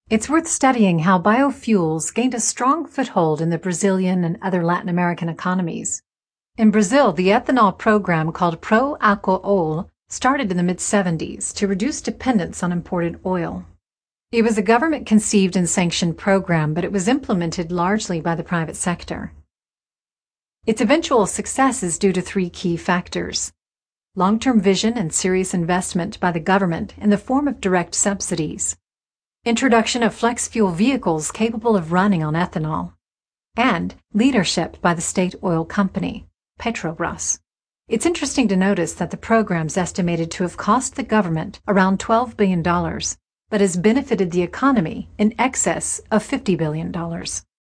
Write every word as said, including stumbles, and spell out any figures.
It's worth studying how biofuels gained a strong foothold in the Brazilian and other Latin American economies. In Brazil, the ethanol program called Pro-Álcool started in the mid seventies to reduce dependence on imported oil. It was a government-conceived and sanctioned program, but it was implemented largely by the private sector. Its eventual success is due to three key factors: long-term vision and serious investment by the government in the form of direct subsidies, introduction of flex-fuel vehicles capable of running on ethanol, and leadership by the state oil company, Petrobras. It's interesting to notice that the program's estimated to have cost the government around twelve billion dollars, but has benefited the economy in excess of fifty billion dollars.